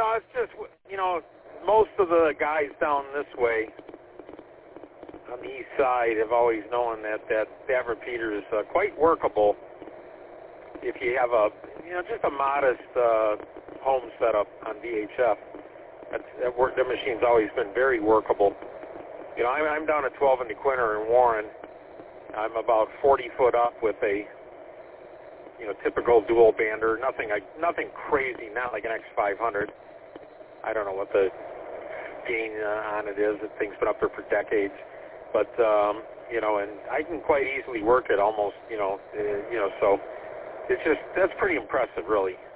No, it's just, most of the guys down this way on the east side have always known that that repeater is quite workable if you have just a modest home setup on VHF. The machine's always been very workable. I'm down at 12 in DeQuinter in Warren. I'm about 40 foot up with a typical dual bander. Nothing crazy, not like an X500. I don't know what the gain on it is. That thing's been up there for decades. But and I can quite easily work it almost. So it's just that's pretty impressive, really.